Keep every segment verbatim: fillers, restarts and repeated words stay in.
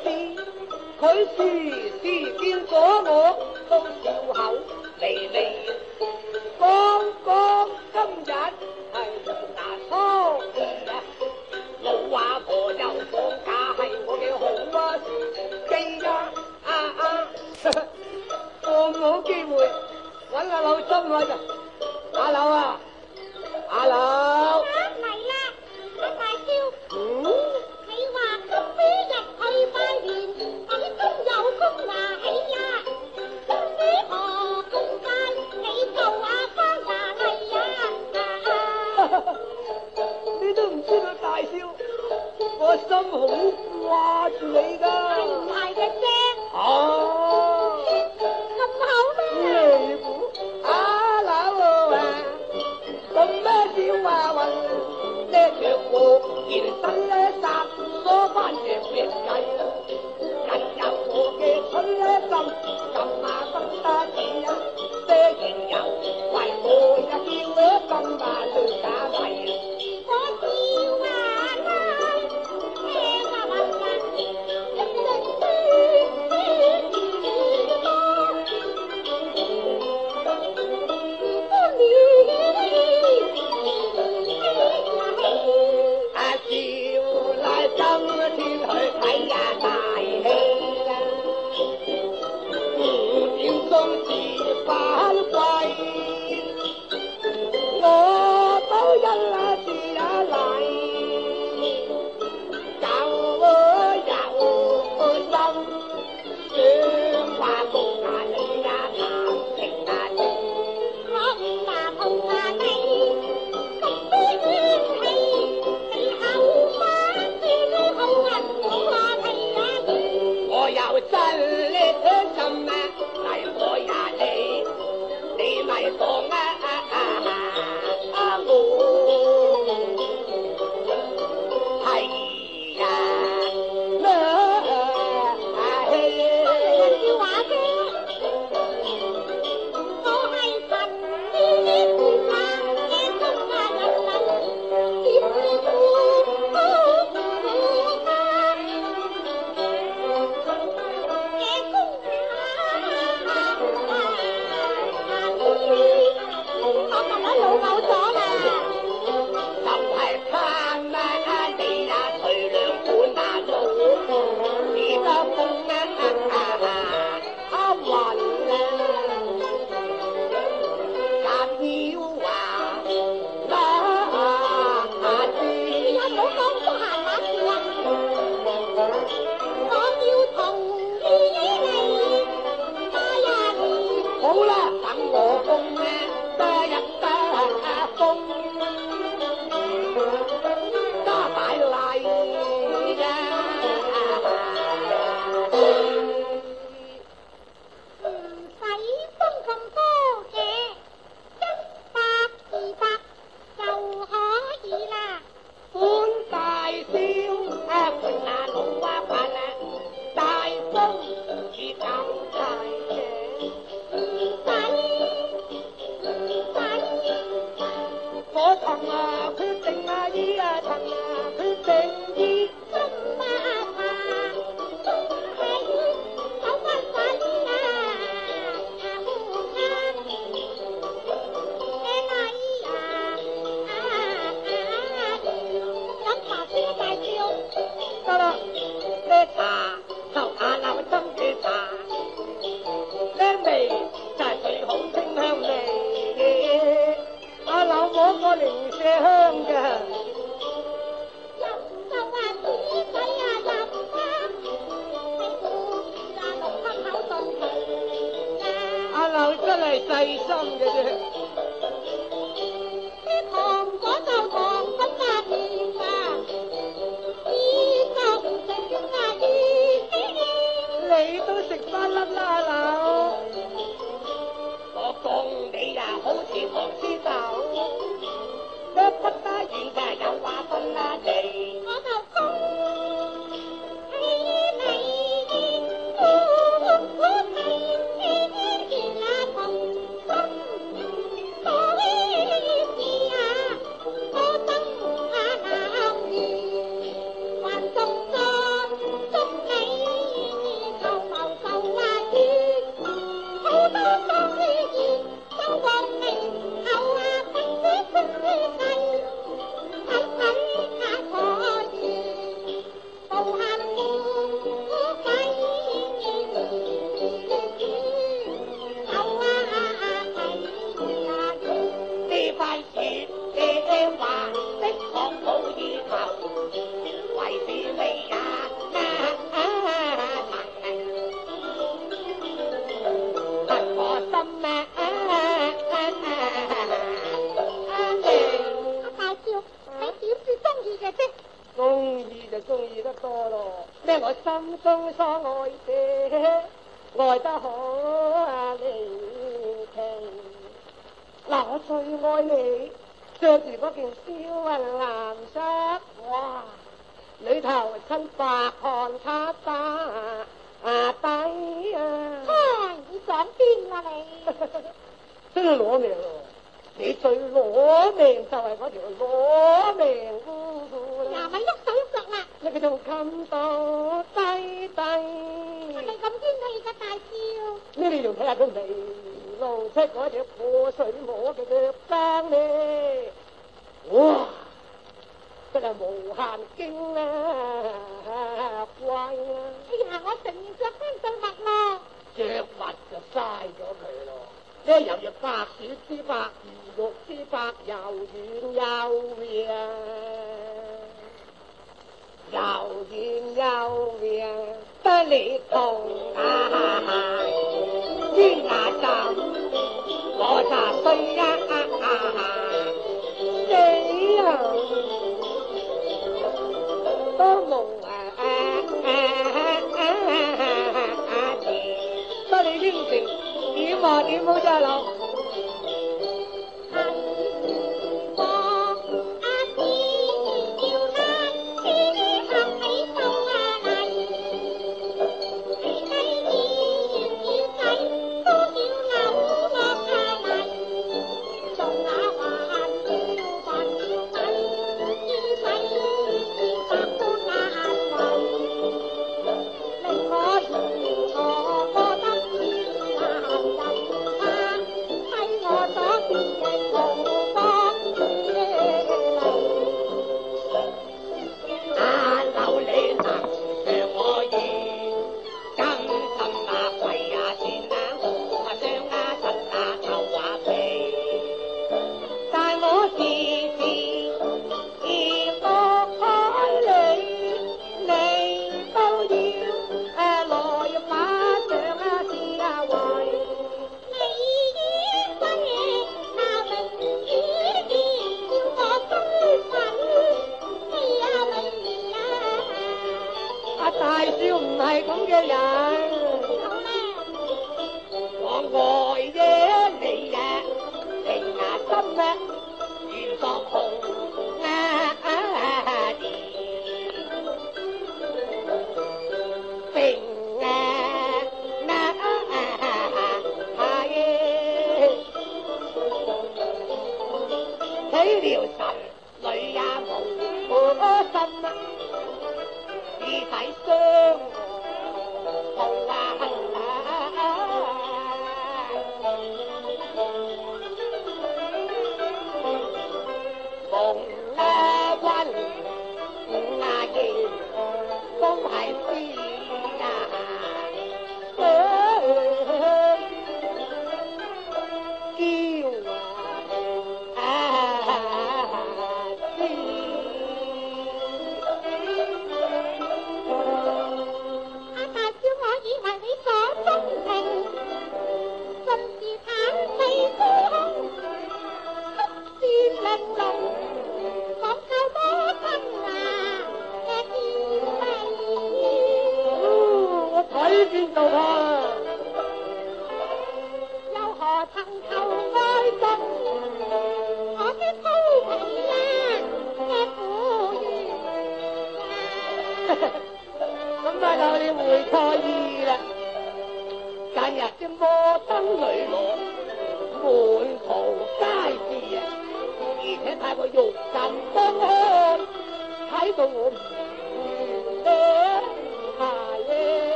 事，佢時時見咗我都笑口離離。剛剛今日係嗱初二啊，老阿婆又放假，係我嘅好啊記啊啊啊！我冇機會揾阿柳心開就，阿柳啊，阿柳。 啊嚟啦，阿大少。 嗯。 你話今日去拜年，始終有功話起呀。恭喜我公街，你做阿媽呀嚟呀！ 你都唔知道大少，我心好掛住你㗎。 係唔係嘅啫？ 哦。 咁好咩？ 你估阿柳啊，咁咩叫話運？呢條路延伸呢搭攞翻隻命計啦，引入我嘅春呢針，咁啊得得意啊，呢件又為我一叫呢咁啊對假計啊！ 我叫啊拉，聽啊問啊，一陣阿少乃今天去睇呀大戲啦，五點鐘至返歸，我都一啦住一嚟，有有心，想話共下你呀談情啊情。 我唔話同下你，咁多怨氣，你口花先好人我話係呀我有真力心啊，嚟我呀你，你咪講啊啊我，係呀， 笑話啫，我係神仙變化嘅中華人民，點知我好苦啊！嘅公我琴日老狗咗啦。 就係貪啊你呀隨兩款啊老，而家風啊啊雲啊，夾腰話嗱你有冇講咁閒話事啊？我要同意你加呀你。 好啦，等我風啊得一得風，加大禮呀！ 唔使分咁多嘅，一百二百就可以啦。 本大少啊，管那老啊管啊，大風似咁大嘅。 唔使唔使， 我曾啊決定啊依啊曾啊決定依， 中巴茶中係有乜粉啊？胡餐嘅禮啊！飲茶先大笑。 得啦，呢茶就阿柳針嘅茶，呢味就係最好清香味，阿柳摸過零舍香㗎。 飲就話紙仔啊飲啦，喺我啊六七口順皮啊！ 阿柳真係細心嘅啫。 啲糖果就糖分啊甜啊，依就唔食啊依。 你都食翻粒啦，阿柳。我講你呀，好似糖絲豆，一不得遠嘅有話分啦你。 我就恭喜你，恭喜你，天啊同心中意得多咯，咩我心中所愛者，愛得好啊你聽。嗱，我最愛你着住嗰件燒雲藍衫，哇！裏頭襯白汗擦打啊底啊！ 嗨，你講邊啦你？ 真係攞命咯！你最攞命就係嗰條攞命姑姑啦！ 嗱，咪喐手喐腳啦！ 你佢仲冚到低低， 係咪咁天氣嘅大招？ 呢你仲睇下佢未露出嗰隻破水摸嘅腳踭咧？哇！真係無限驚啊！怪啊！ 哎呀，我承認着翻對襪咯。 着襪就嘥咗佢咯。呢又要白雪之白，如玉之白，又軟又軟，又軟又軟，得你痛啊！天牙針，我就衰啊！死啊！都夢啊啊啊啊！得你應承。點話點好啫老？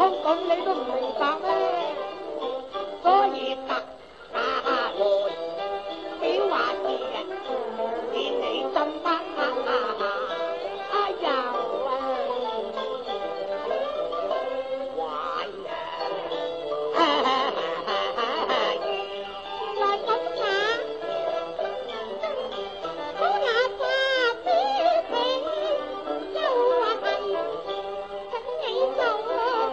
講咁你都唔明白咩？所以特下來表話事啊，見你心不哎呀啊，壞啊！ 來咁呀，好那花飛飛，又話係跟你走啊！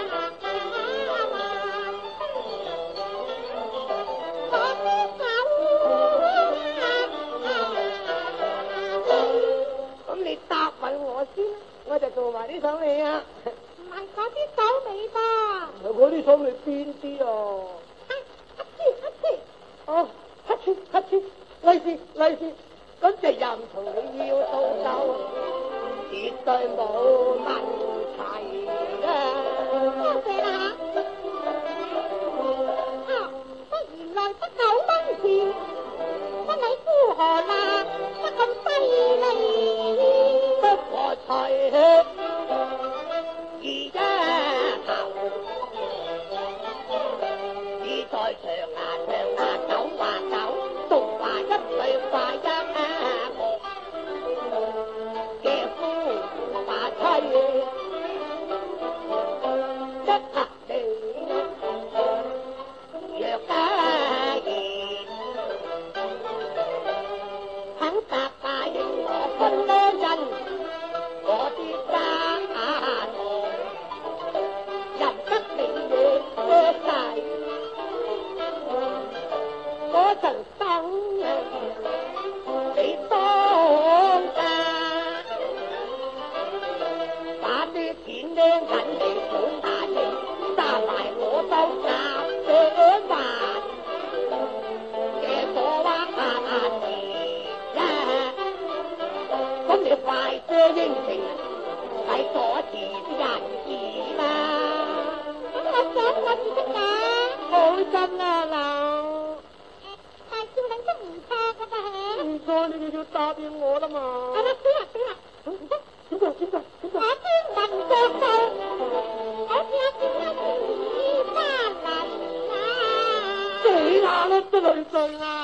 咁你答問我先，我就做埋啲手尾啊！ 唔係嗰啲手尾吧？ 嗰啲手尾邊啲啊？ 一次一次， 哦，乞嗤乞嗤，利是利是，咁就任從你要到手，絕對冇問題啊！ 多謝啦嚇！啊，不原來得九蚊錢，不理夫何啦，得咁犀利， 不過才二一頭，只在長牙長牙九話九，獨話一句話一個，嘅夫話妻一合地，若家言，肯答答應我分多人，我啲家財任得你嘢晒，嗰陣生你當家，把啲錢呢銀你管大你，揸埋我都夾兩萬，嘅所話事呀，咁你快些應承，係阻止啲人事啦。 咁我想我至得㗎。 好真啊嗱， 但係照領都唔錯㗎噃。 唔錯你就要答應我啦嘛。 係啦，死啦死啦！ 點解點解點解？ 我聽聞着數，好似阿少一年花輪啊！ 死啦啦都累贅啦！